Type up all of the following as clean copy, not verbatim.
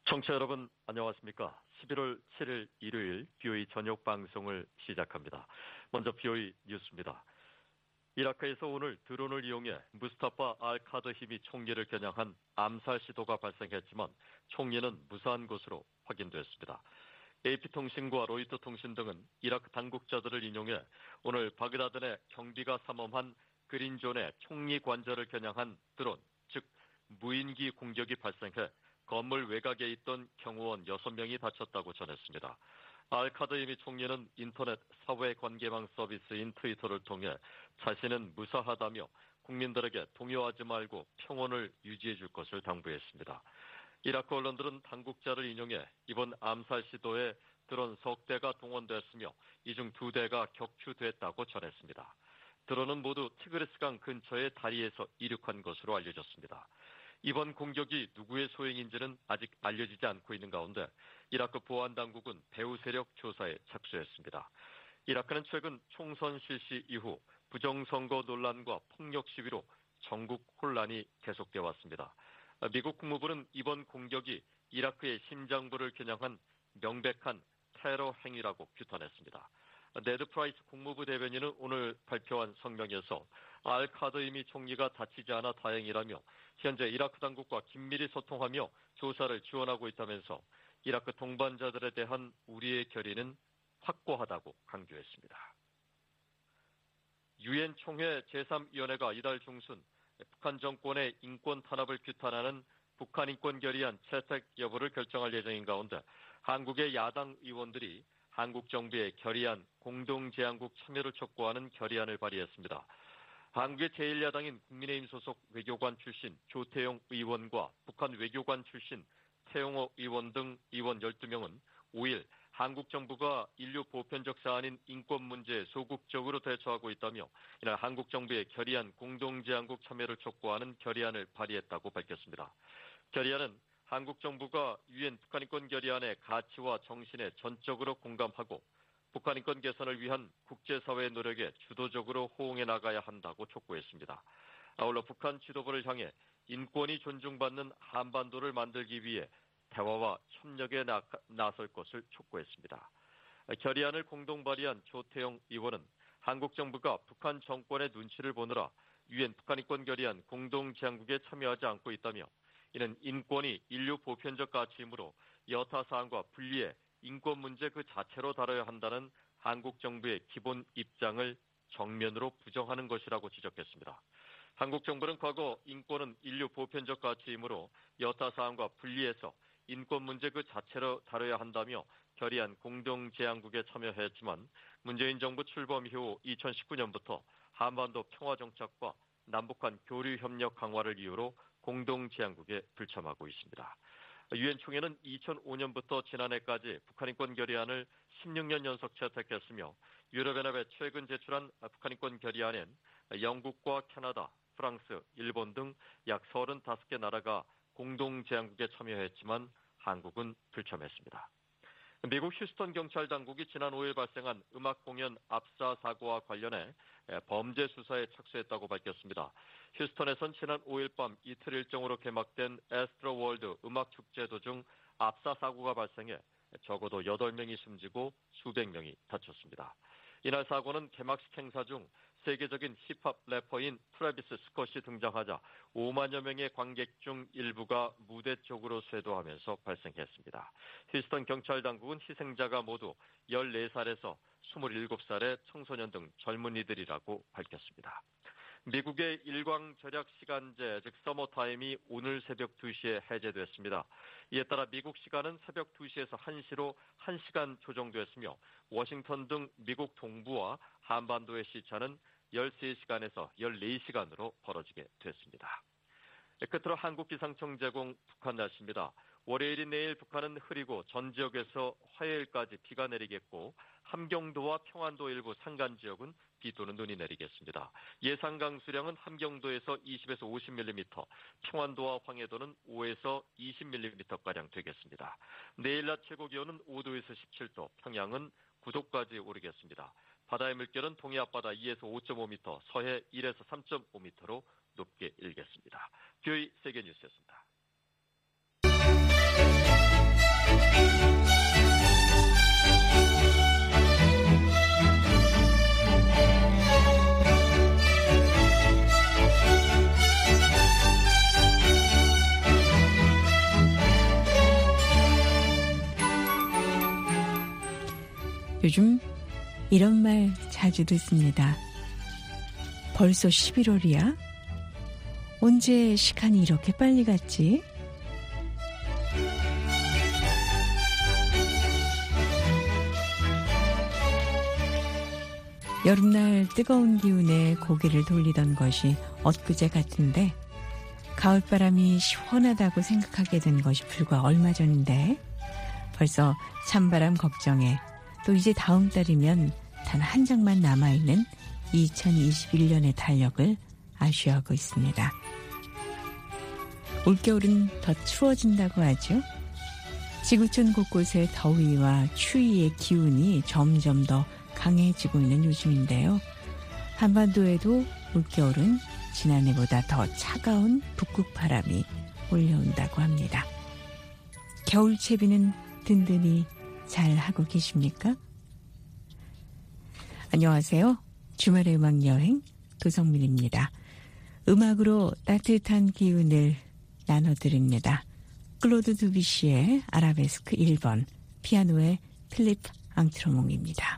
청취자 여러분 안녕하십니까? 11월 7일 일요일 BOE 저녁 방송을 시작합니다. 먼저 BOE 뉴스입니다. 이라크에서 오늘 드론을 이용해 무스타파 알카드힘이 총리를 겨냥한 암살 시도가 발생했지만 총리는 무사한 것으로 확인됐습니다. AP통신과 로이터통신 등은 이라크 당국자들을 인용해 오늘 바그다드 내 경비가 삼엄한 그린존의 총리 관저를 겨냥한 드론, 즉 무인기 공격이 발생해 건물 외곽에 있던 경호원 6명이 다쳤다고 전했습니다. 알카드힘이 총리는 인터넷 사회관계망 서비스인 트위터를 통해 자신은 무사하다며 국민들에게 동요하지 말고 평온을 유지해 줄 것을 당부했습니다. 이라크 언론들은 당국자를 인용해 이번 암살 시도에 드론 석 대가 동원됐으며 이 중 2대가 격추됐다고 전했습니다. 드론은 모두 티그리스강 근처의 다리에서 이륙한 것으로 알려졌습니다. 이번 공격이 누구의 소행인지는 아직 알려지지 않고 있는 가운데 이라크 보안당국은 배후 세력 조사에 착수했습니다. 이라크는 최근 총선 실시 이후 부정선거 논란과 폭력 시위로 전국 혼란이 계속되어 왔습니다. 미국 국무부는 이번 공격이 이라크의 심장부를 겨냥한 명백한 테러 행위라고 규탄했습니다. 네드 프라이스 국무부 대변인은 오늘 발표한 성명에서 알카드힘이 총리가 다치지 않아 다행이라며 현재 이라크 당국과 긴밀히 소통하며 조사를 지원하고 있다면서 이라크 동반자들에 대한 우리의 결의는 확고하다고 강조했습니다. 유엔 총회 제3위원회가 이달 중순 북한 정권의 인권 탄압을 규탄하는 북한 인권 결의안 채택 여부를 결정할 예정인 가운데 한국의 야당 의원들이 한국 정부의 결의안 공동제안국 참여를 촉구하는 결의안을 발의했습니다. 한국의 제1야당인 국민의힘 소속 외교관 출신 조태용 의원과 북한 외교관 출신 태용호 의원 등 의원 12명은 5일 한국 정부가 인류 보편적 사안인 인권 문제에 소극적으로 대처하고 있다며 이날 한국 정부의 결의안 공동제안국 참여를 촉구하는 결의안을 발의했다고 밝혔습니다. 결의안은 한국 정부가 유엔 북한인권 결의안의 가치와 정신에 전적으로 공감하고 북한인권 개선을 위한 국제사회의 노력에 주도적으로 호응해 나가야 한다고 촉구했습니다. 아울러 북한 지도부를 향해 인권이 존중받는 한반도를 만들기 위해 대화와 협력에 나설 것을 촉구했습니다. 결의안을 공동 발의한 조태용 의원은 한국 정부가 북한 정권의 눈치를 보느라 유엔 북한인권 결의안 공동제안국에 참여하지 않고 있다며 이는 인권이 인류 보편적 가치이므로 여타 사안과 분리해 인권 문제 그 자체로 다뤄야 한다는 한국 정부의 기본 입장을 정면으로 부정하는 것이라고 지적했습니다. 한국 정부는 과거 인권은 인류 보편적 가치이므로 여타 사안과 분리해서 인권 문제 그 자체로 다뤄야 한다며 결의안 공동제안국에 참여했지만 문재인 정부 출범 이후 2019년부터 한반도 평화정착과 남북한 교류협력 강화를 이유로 공동제안국에 불참하고 있습니다. 유엔 총회는 2005년부터 지난해까지 북한인권 결의안을 16년 연속 채택했으며 유럽연합에 최근 제출한 북한인권 결의안엔 영국과 캐나다, 프랑스, 일본 등 약 35개 나라가 공동제안국에 참여했지만 한국은 불참했습니다. 미국 휴스턴 경찰 당국이 지난 5일 발생한 음악 공연 압사 사고와 관련해 범죄 수사에 착수했다고 밝혔습니다. 휴스턴에선 지난 5일 밤 이틀 일정으로 개막된 에스트로 월드 음악 축제 도중 압사 사고가 발생해 적어도 8명이 숨지고 수백 명이 다쳤습니다. 이날 사고는 개막식 행사 중 세계적인 힙합 래퍼인 트래비스 스콧이 등장하자 5만여 명의 관객 중 일부가 무대 쪽으로 쇄도하면서 발생했습니다. 휴스턴 경찰 당국은 희생자가 모두 14살에서 27살의 청소년 등 젊은이들이라고 밝혔습니다. 미국의 일광 절약 시간제, 즉 서머타임이 오늘 새벽 2시에 해제됐습니다. 이에 따라 미국 시간은 새벽 2시에서 1시로 1시간 조정됐으며 워싱턴 등 미국 동부와 한반도의 시차는 13시간에서 14시간으로 벌어지게 됐습니다. 끝으로 한국기상청 제공 북한 날씨입니다. 월요일인 내일 북한은 흐리고 전 지역에서 화요일까지 비가 내리겠고 함경도와 평안도 일부 산간 지역은 비 또는 눈이 내리겠습니다. 예상 강수량은 함경도에서 20에서 50mm, 평안도와 황해도는 5에서 20mm가량 되겠습니다. 내일 낮 최고 기온은 5도에서 17도, 평양은 9도까지 오르겠습니다. 바다의 물결은 동해 앞바다 2에서 5.5m, 서해 1에서 3.5m로 높게 일겠습니다. BOE 세계뉴스였습니다. 요즘 이런 말 자주 듣습니다. 벌써 11월이야? 언제 시간이 이렇게 빨리 갔지? 여름날 뜨거운 기운에 고개를 돌리던 것이 엊그제 같은데 가을바람이 시원하다고 생각하게 된 것이 불과 얼마 전인데 벌써 찬바람 걱정에 또 이제 다음 달이면 단 한 장만 남아있는 2021년의 달력을 아쉬워하고 있습니다. 올겨울은 더 추워진다고 하죠. 지구촌 곳곳의 더위와 추위의 기운이 점점 더 강해지고 있는 요즘인데요. 한반도에도 올겨울은 지난해보다 더 차가운 북극바람이 몰려온다고 합니다. 겨울 채비는 든든히 잘 하고 계십니까? 안녕하세요. 주말의 음악여행 도성민입니다. 음악으로 따뜻한 기운을 나눠드립니다. 클로드 두비시의 아라베스크 1번, 피아노의 필립 앙트로몽입니다.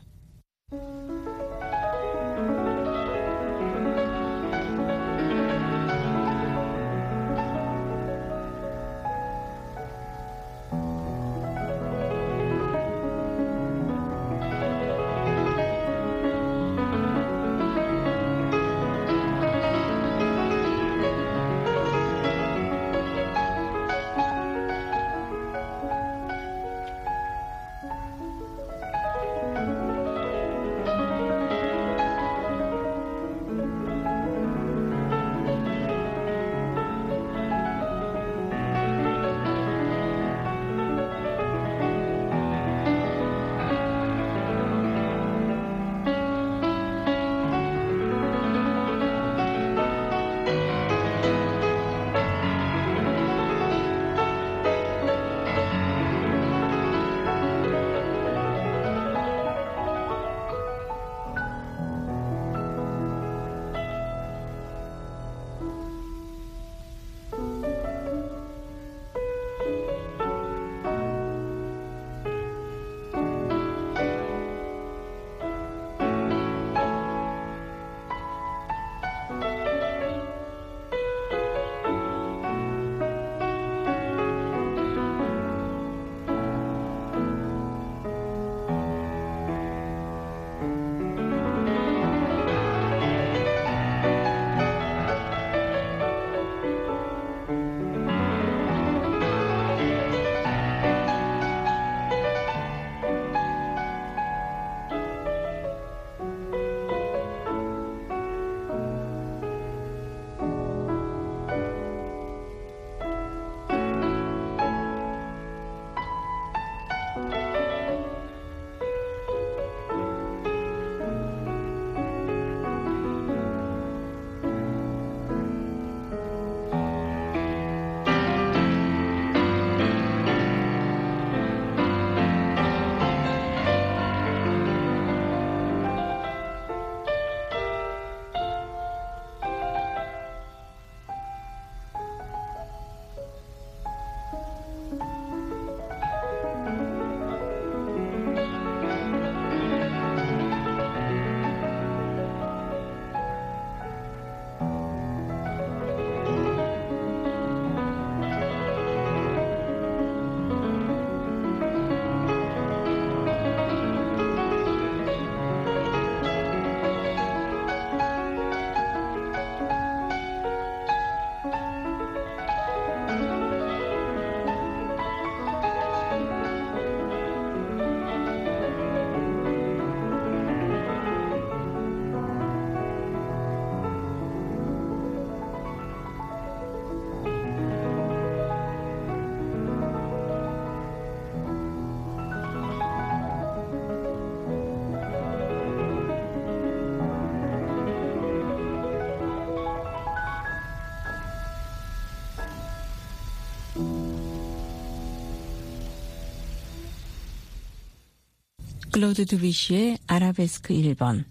클로드 두비시의 아라베스크 1번,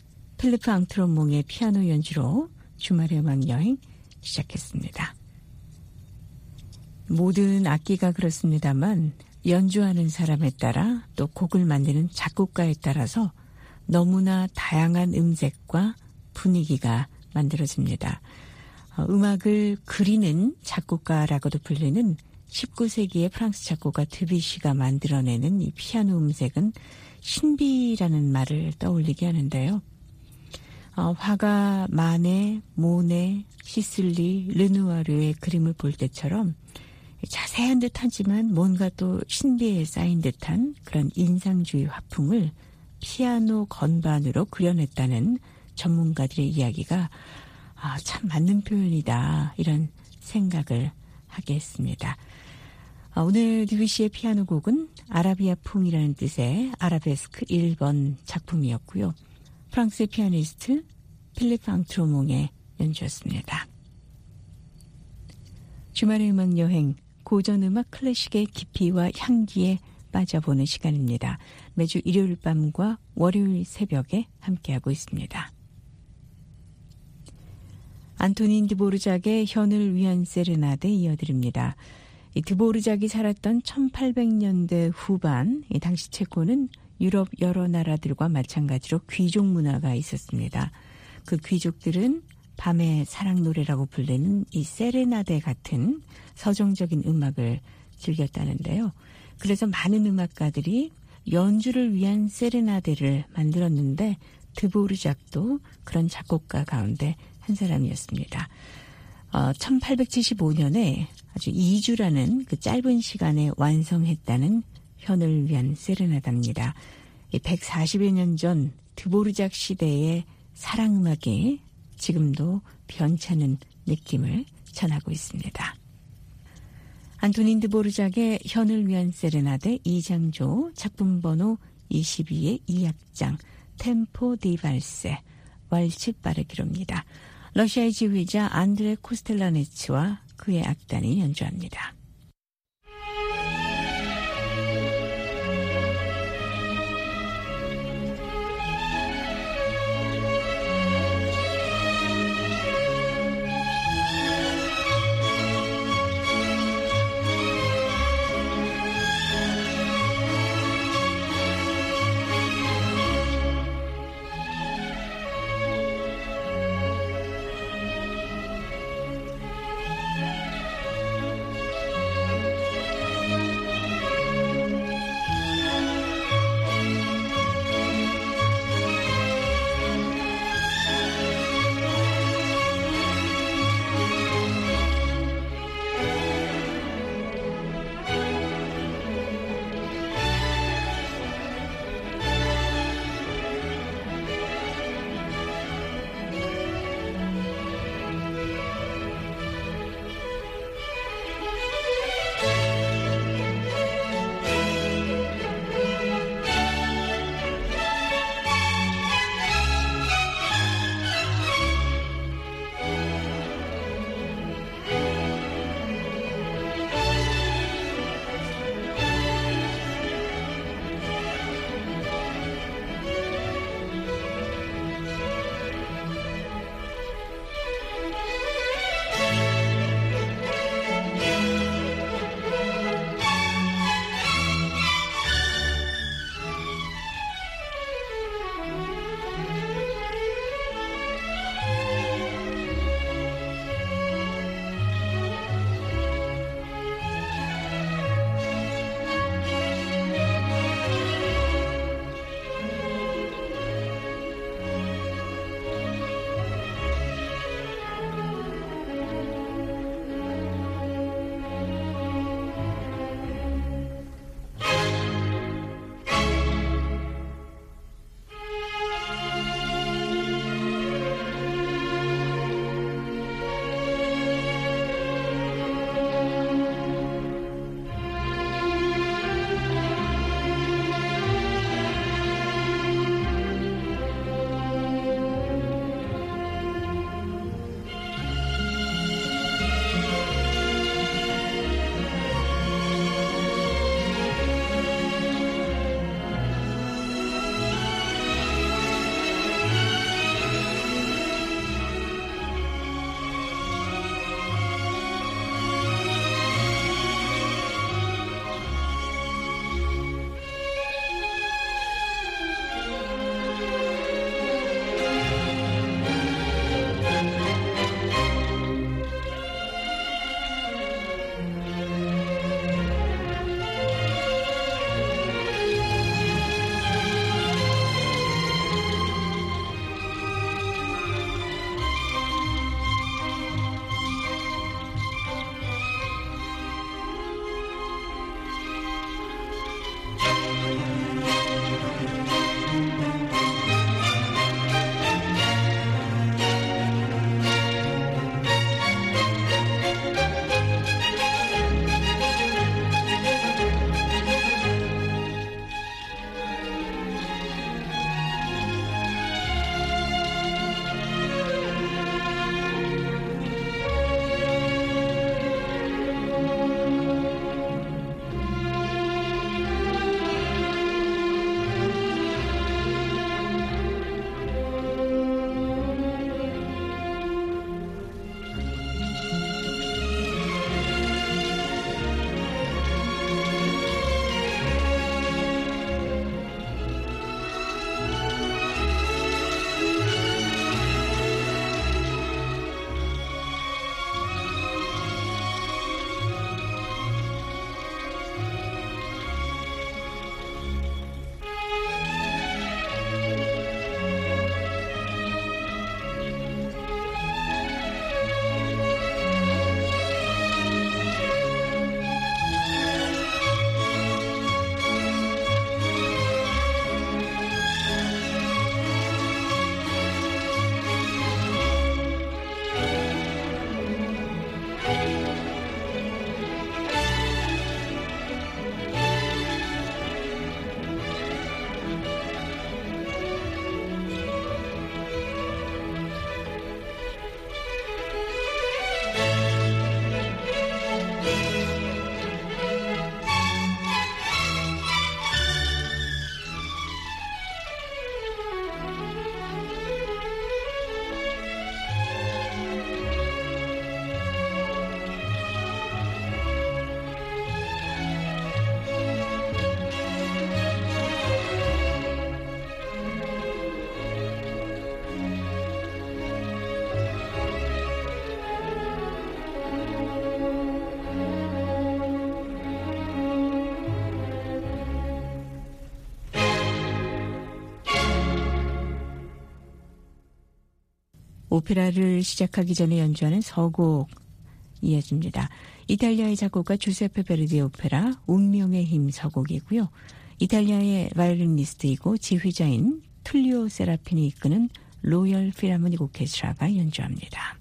필리프 앙트로몽의 피아노 연주로 주말의 음악여행 시작했습니다. 모든 악기가 그렇습니다만 연주하는 사람에 따라 또 곡을 만드는 작곡가에 따라서 너무나 다양한 음색과 분위기가 만들어집니다. 음악을 그리는 작곡가라고도 불리는 19세기의 프랑스 작곡가 드뷔시가 만들어내는 이 피아노 음색은 신비라는 말을 떠올리게 하는데요. 화가 마네, 모네, 시슬리, 르누아르의 그림을 볼 때처럼 자세한 듯하지만 뭔가 또 신비에 쌓인 듯한 그런 인상주의 화풍을 피아노 건반으로 그려냈다는 전문가들의 이야기가 참 맞는 표현이다, 이런 생각을 하게 했습니다. 오늘 드뷔시의 피아노 곡은 아라비아풍이라는 뜻의 아라베스크 1번 작품이었고요. 프랑스의 피아니스트 필립 앙트로몽의 연주였습니다. 주말의 음악 여행, 고전음악 클래식의 깊이와 향기에 빠져보는 시간입니다. 매주 일요일 밤과 월요일 새벽에 함께하고 있습니다. 안토닌 드보르작의 현을 위한 세레나데 이어드립니다. 이 드보르작이 살았던 1800년대 후반, 당시 체코는 유럽 여러 나라들과 마찬가지로 귀족 문화가 있었습니다. 그 귀족들은 밤의 사랑 노래라고 불리는 이 세레나데 같은 서정적인 음악을 즐겼다는데요. 그래서 많은 음악가들이 연주를 위한 세레나데를 만들었는데 드보르작도 그런 작곡가 가운데 한 사람이었습니다. 1875년에 아주 2주라는 그 짧은 시간에 완성했다는 현을 위한 세레나다입니다. 140여 년 전 드보르작 시대의 사랑음악이 지금도 변찮은 느낌을 전하고 있습니다. 안토닌 드보르작의 현을 위한 세레나데 2장조 작품 번호 22의 2악장 템포 디 발세 왈츠 빠르기로입니다. 러시아의 지휘자 안드레 코스텔라네츠와 그의 악단이 연주합니다. 오페라를 시작하기 전에 연주하는 서곡 이어집니다. 이탈리아의 작곡가 주세페 베르디 오페라 운명의 힘 서곡이고요. 이탈리아의 바이올리니스트이고 지휘자인 툴리오 세라핀이 이끄는 로열 필하모닉 오케스트라가 연주합니다.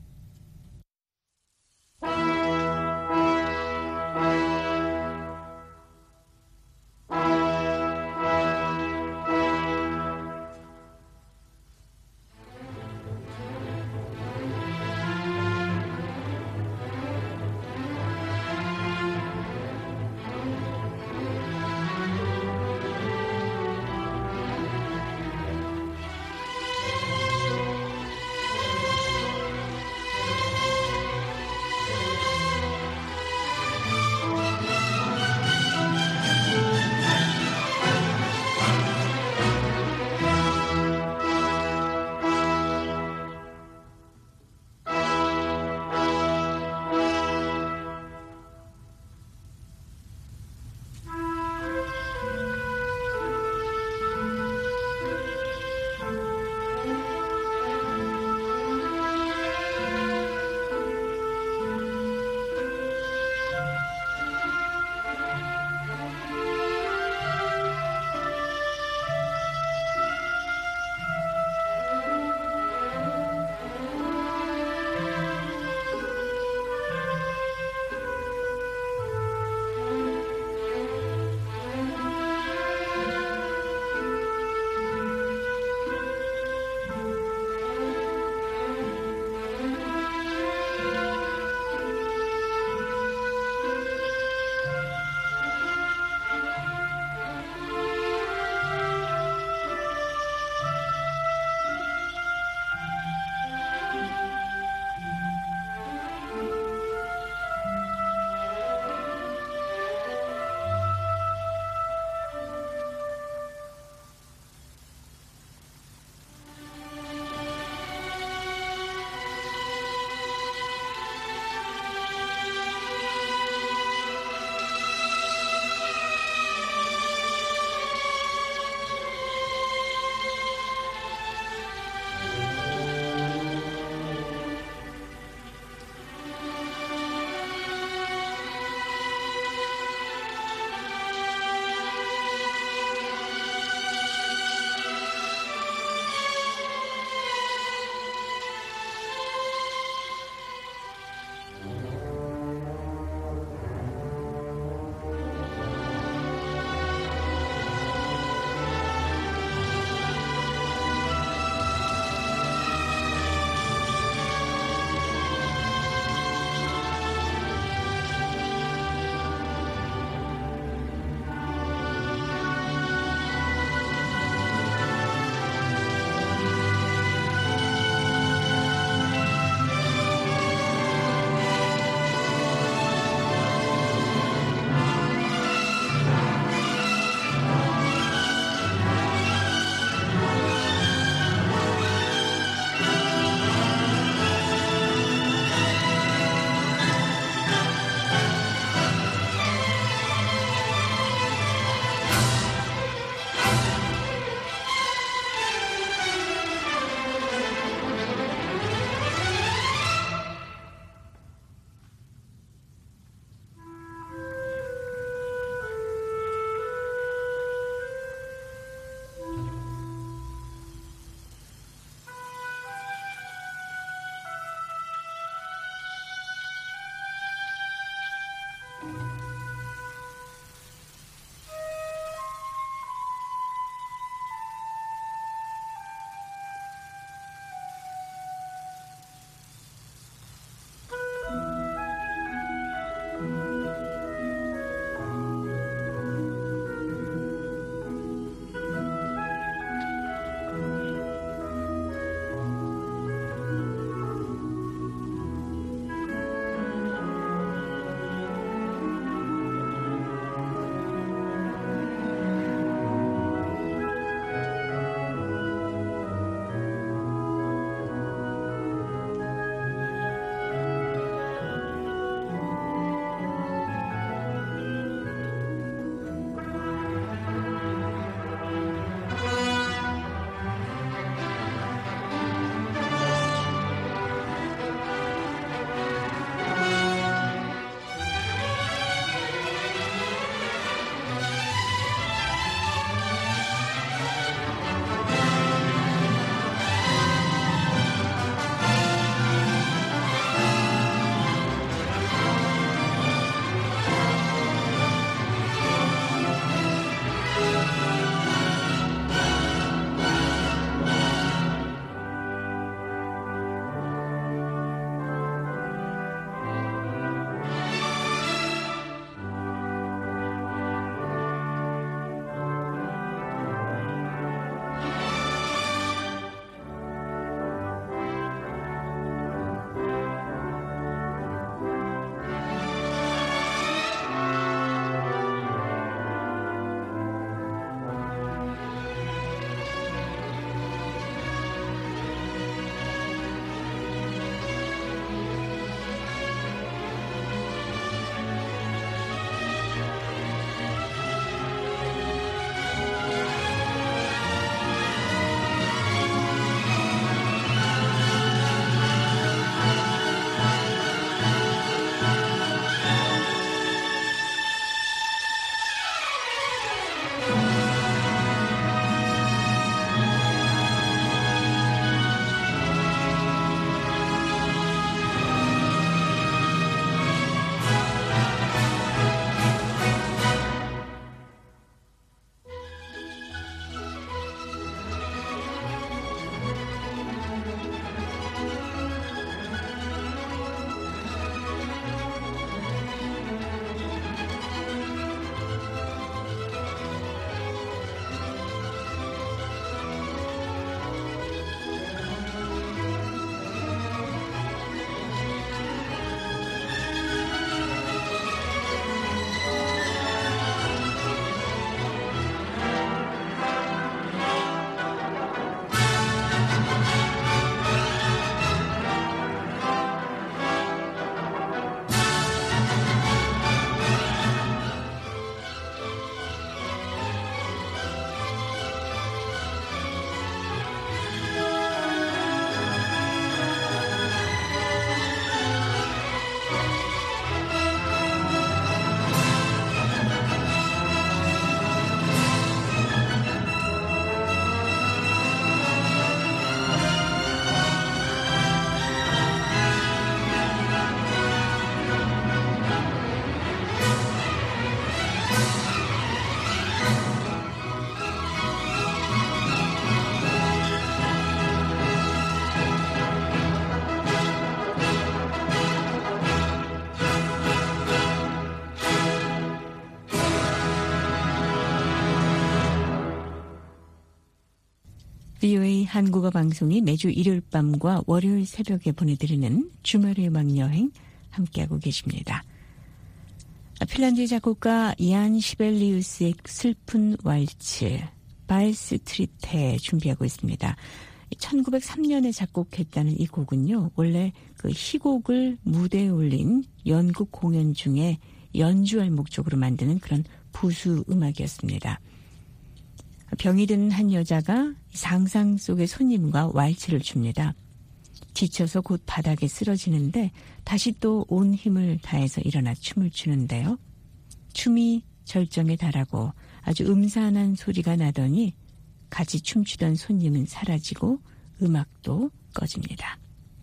VOA 한국어 방송이 매주 일요일 밤과 월요일 새벽에 보내드리는 주말의 음악 여행 함께하고 계십니다. 핀란드 작곡가 얀 시벨리우스의 슬픈 왈츠 발스트리테 준비하고 있습니다. 1903년에 작곡했다는 이 곡은요. 원래 그 희곡을 무대에 올린 연극 공연 중에 연주할 목적으로 만드는 그런 부수 음악이었습니다. 병이 든 한 여자가 상상 속의 손님과 왈츠를 춥니다. 지쳐서 곧 바닥에 쓰러지는데 다시 또 온 힘을 다해서 일어나 춤을 추는데요. 춤이 절정에 달하고 아주 음산한 소리가 나더니 같이 춤추던 손님은 사라지고 음악도 꺼집니다.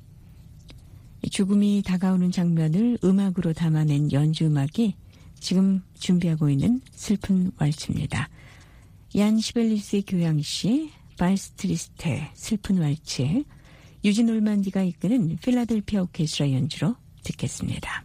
죽음이 다가오는 장면을 음악으로 담아낸 연주음악이 지금 준비하고 있는 슬픈 왈츠입니다. 얀 시벨리스의 교향시 발스트리테 슬픈 왈츠 유진 놀만디가 이끄는 필라델피아 오케스트라 연주로 듣겠습니다.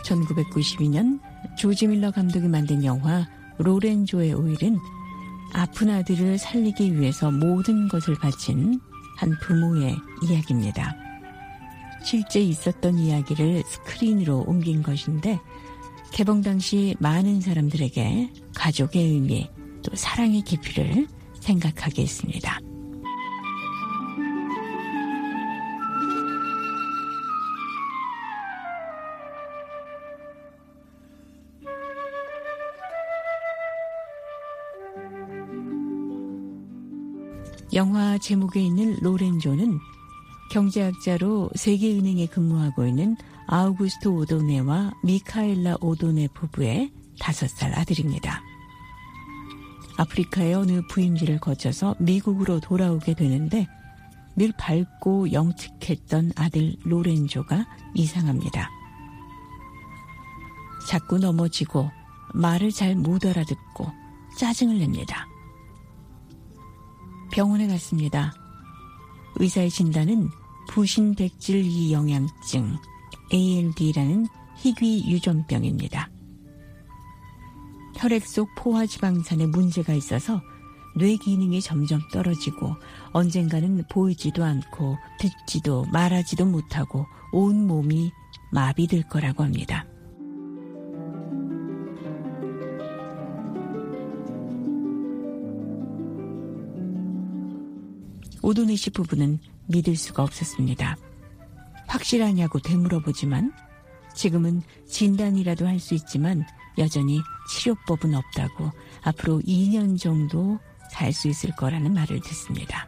1992년 조지 밀러 감독이 만든 영화 로렌조의 오일은 아픈 아들을 살리기 위해서 모든 것을 바친 한 부모의 이야기입니다. 실제 있었던 이야기를 스크린으로 옮긴 것인데 개봉 당시 많은 사람들에게 가족의 의미 또 사랑의 깊이를 생각하게 했습니다. 영화 제목에 있는 로렌조는 경제학자로 세계은행에 근무하고 있는 아우구스토 오도네와 미카엘라 오도네 부부의 5살 아들입니다. 아프리카의 어느 부임지를 거쳐서 미국으로 돌아오게 되는데 늘 밝고 영특했던 아들 로렌조가 이상합니다. 자꾸 넘어지고 말을 잘 못 알아듣고 짜증을 냅니다. 병원에 갔습니다. 의사의 진단은 부신백질 이영양증 ALD라는 희귀 유전병입니다. 혈액 속 포화지방산에 문제가 있어서 뇌 기능이 점점 떨어지고 언젠가는 보이지도 않고 듣지도 말하지도 못하고 온 몸이 마비될 거라고 합니다. 오도네 씨 부부는 믿을 수가 없었습니다. 확실하냐고 되물어보지만 지금은 진단이라도 할 수 있지만 여전히 치료법은 없다고 앞으로 2년 정도 살 수 있을 거라는 말을 듣습니다.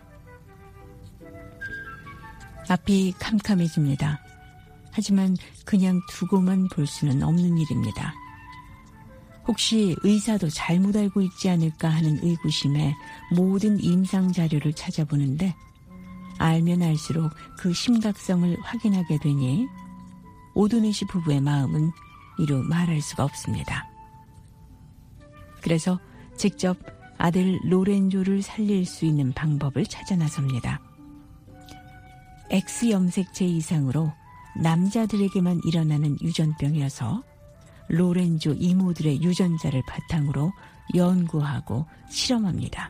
앞이 캄캄해집니다. 하지만 그냥 두고만 볼 수는 없는 일입니다. 혹시 의사도 잘못 알고 있지 않을까 하는 의구심에 모든 임상 자료를 찾아보는데 알면 알수록 그 심각성을 확인하게 되니 오도네 씨 부부의 마음은 이루 말할 수가 없습니다. 그래서 직접 아들 로렌조를 살릴 수 있는 방법을 찾아 나섭니다. X염색체 이상으로 남자들에게만 일어나는 유전병이어서 로렌조 이모들의 유전자를 바탕으로 연구하고 실험합니다.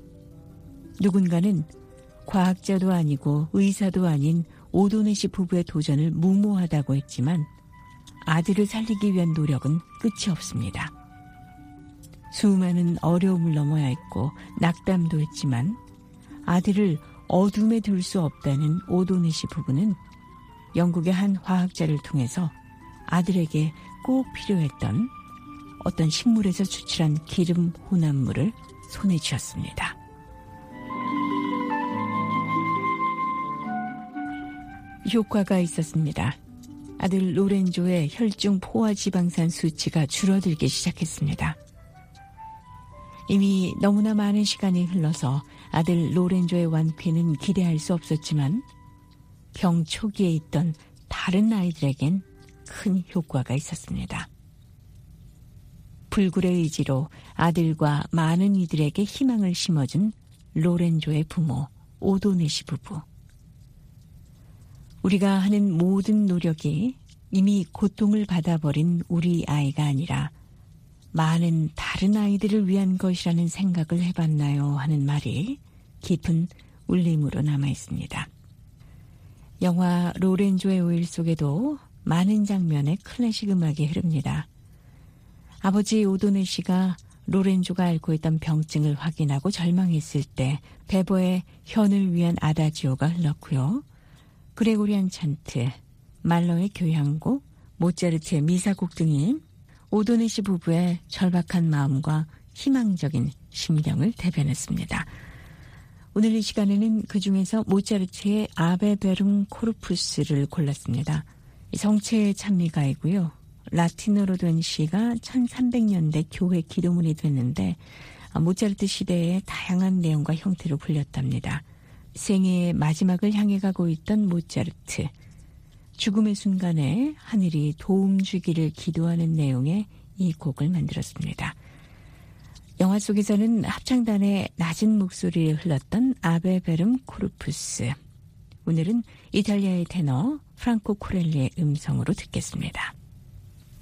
누군가는 과학자도 아니고 의사도 아닌 오도네 씨 부부의 도전을 무모하다고 했지만 아들을 살리기 위한 노력은 끝이 없습니다. 수많은 어려움을 넘어야 했고 낙담도 했지만 아들을 어둠에 둘 수 없다는 오도네 씨 부부는 영국의 한 화학자를 통해서 아들에게 꼭 필요했던 어떤 식물에서 추출한 기름 혼합물을 손에 쥐었습니다. 효과가 있었습니다. 아들 로렌조의 혈중 포화지방산 수치가 줄어들기 시작했습니다. 이미 너무나 많은 시간이 흘러서 아들 로렌조의 완쾌는 기대할 수 없었지만 병 초기에 있던 다른 아이들에겐 큰 효과가 있었습니다. 불굴의 의지로 아들과 많은 이들에게 희망을 심어준 로렌조의 부모 오도네 씨 부부. 우리가 하는 모든 노력이 이미 고통을 받아버린 우리 아이가 아니라 많은 다른 아이들을 위한 것이라는 생각을 해봤나요? 하는 말이 깊은 울림으로 남아있습니다. 영화 로렌조의 오일 속에도 많은 장면의 클래식 음악이 흐릅니다. 아버지 오도네 씨가 로렌조가 앓고 있던 병증을 확인하고 절망했을 때 베버의 현을 위한 아다지오가 흘렀고요. 그레고리안 찬트, 말러의 교향곡, 모차르트의 미사곡 등이 오도네 씨 부부의 절박한 마음과 희망적인 심경을 대변했습니다. 오늘 이 시간에는 그중에서 모차르트의 아베 베름 코르푸스를 골랐습니다. 성체의 찬미가이고요. 라틴어로 된 시가 1300년대 교회 기도문이 됐는데 모차르트 시대의 다양한 내용과 형태로 불렸답니다. 생애의 마지막을 향해 가고 있던 모차르트. 죽음의 순간에 하늘이 도움 주기를 기도하는 내용의 이 곡을 만들었습니다. 영화 속에서는 합창단의 낮은 목소리를 흘렀던 아베 베름 코르푸스. 오늘은 이탈리아의 테너 프랑코 코렐리의 음성으로 듣겠습니다.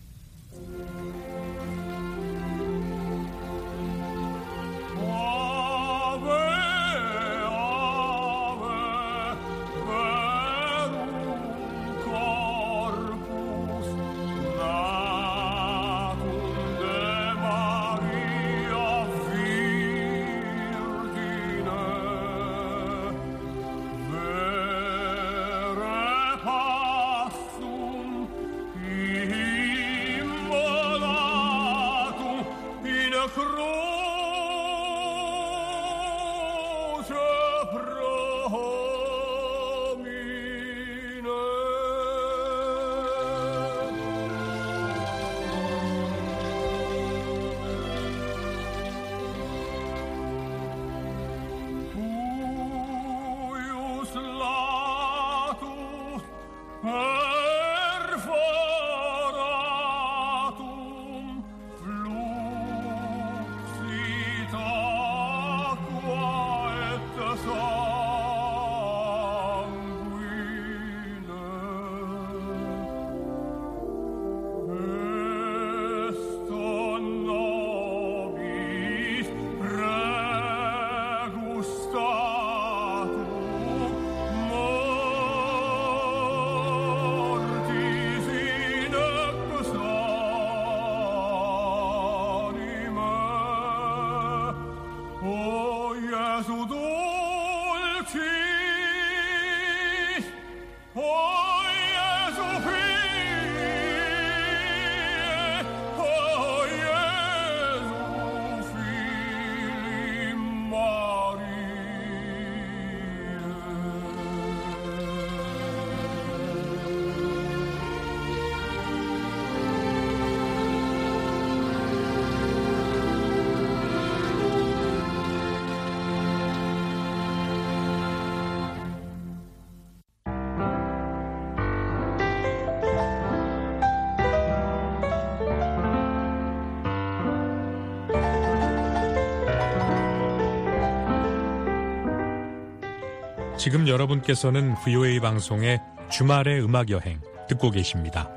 지금 여러분께서는 VOA 방송의 주말의 음악여행 듣고 계십니다.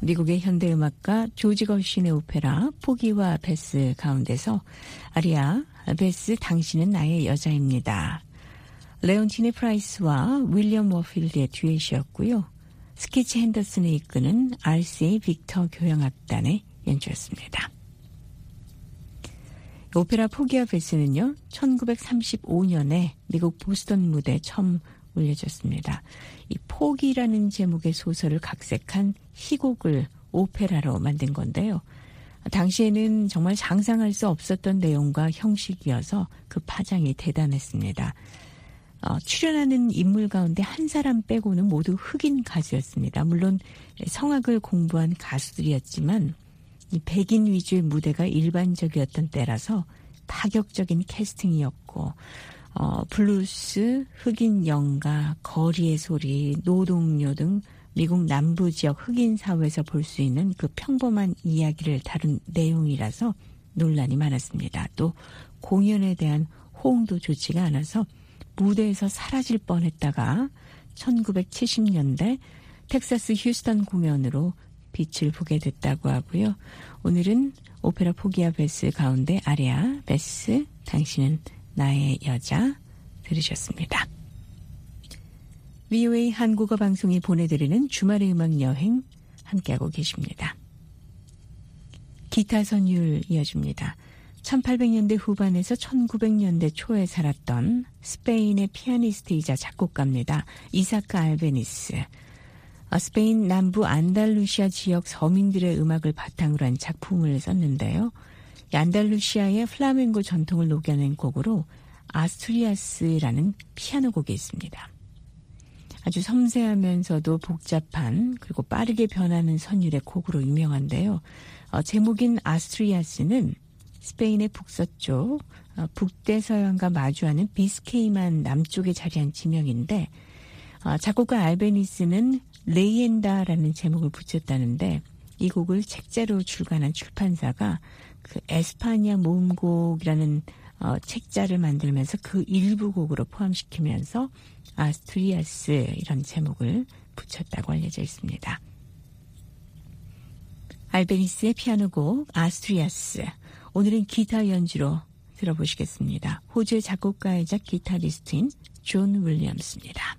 미국의 현대음악가 조지 거신의 오페라 포기와 베스 가운데서 아리아 베스 당신은 나의 여자입니다. 레온티니 프라이스와 윌리엄 워필드의 듀엣이었고요. 스키치 핸더슨이 이끄는 RCA 빅터 교향악단의 연주였습니다. 오페라 포기와 베스는요, 1935년에 미국 보스턴 무대에 처음 올려졌습니다. 이 포기라는 제목의 소설을 각색한 희곡을 오페라로 만든 건데요. 당시에는 정말 상상할 수 없었던 내용과 형식이어서 그 파장이 대단했습니다. 출연하는 인물 가운데 한 사람 빼고는 모두 흑인 가수였습니다. 물론 성악을 공부한 가수들이었지만 이 백인 위주의 무대가 일반적이었던 때라서 파격적인 캐스팅이었고 블루스, 흑인 연가, 거리의 소리, 노동요 등 미국 남부 지역 흑인 사회에서 볼 수 있는 그 평범한 이야기를 다룬 내용이라서 논란이 많았습니다. 또 공연에 대한 호응도 좋지가 않아서 무대에서 사라질 뻔했다가 1970년대 텍사스 휴스턴 공연으로 빛을 보게 됐다고 하고요. 오늘은 오페라 포기와 베스 가운데 아리아 베스 당신은 나의 여자 들으셨습니다. VOA 한국어 방송이 보내드리는 주말의 음악 여행 함께하고 계십니다. 기타 선율 이어줍니다. 1800년대 후반에서 1900년대 초에 살았던 스페인의 피아니스트이자 작곡가입니다. 이사크 알베니스. 스페인 남부 안달루시아 지역 서민들의 음악을 바탕으로 한 작품을 썼는데요. 안달루시아의 플라멩고 전통을 녹여낸 곡으로 아스투리아스라는 피아노 곡이 있습니다. 아주 섬세하면서도 복잡한 그리고 빠르게 변하는 선율의 곡으로 유명한데요. 제목인 아스투리아스는 스페인의 북서쪽 북대서양과 마주하는 비스케이만 남쪽에 자리한 지명인데 작곡가 알베니스는 레이엔다라는 제목을 붙였다는데 이 곡을 책자로 출간한 출판사가 그 에스파냐 모음곡이라는 책자를 만들면서 그 일부 곡으로 포함시키면서 아스투리아스 이런 제목을 붙였다고 알려져 있습니다. 알베니스의 피아노곡 아스투리아스 오늘은 기타 연주로 들어보시겠습니다. 호주의 작곡가이자 기타리스트인 존 윌리엄스입니다.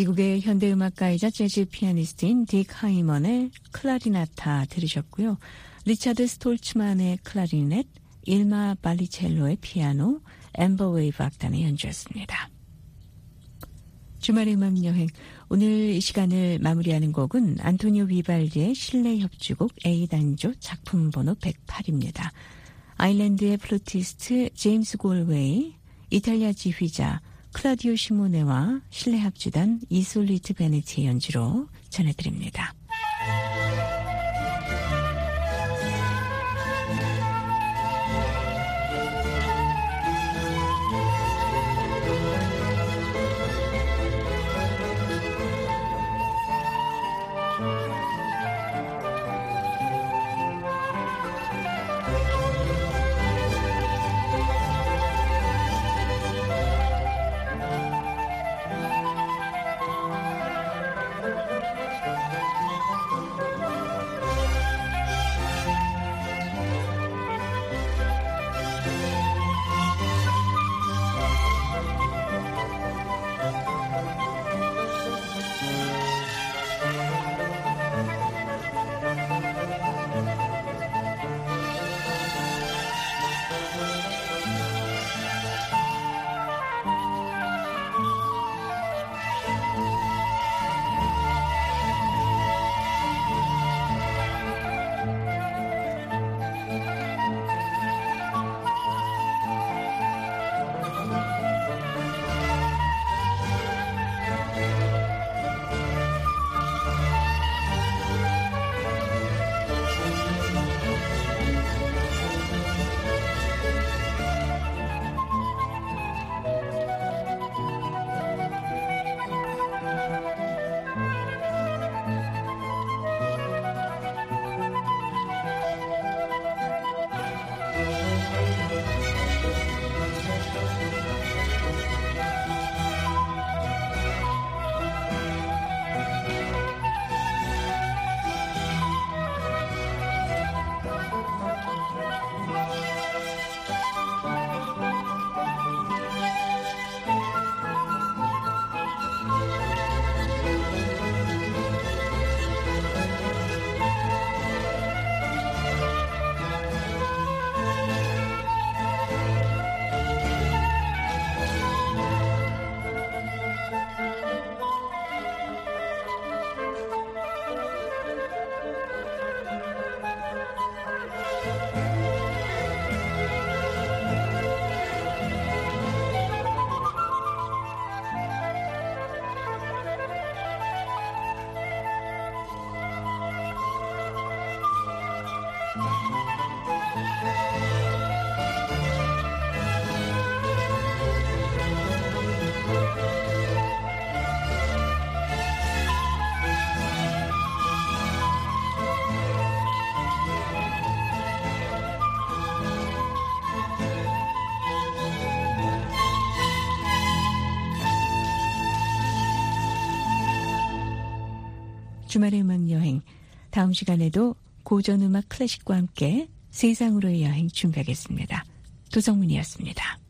미국의 현대음악가이자 재즈 피아니스트인 딕 하이먼의 클라리나타 들으셨고요. 리차드 스톨츠만의 클라리넷, 일마 발리첼로의 피아노, 엠버 웨이브 악단의 연주였습니다. 주말의 음악여행, 오늘 이 시간을 마무리하는 곡은 안토니오 비발디의 실내 협주곡 A단조 작품 번호 108입니다. 아일랜드의 플루티스트 제임스 골웨이, 이탈리아 지휘자 클라디오 시모네와 실내 합주단 이솔리트 베네티의 연주로 전해드립니다. 주말의 음악여행, 다음 시간에도 고전음악 클래식과 함께 세상으로의 여행 준비하겠습니다. 도성문이었습니다.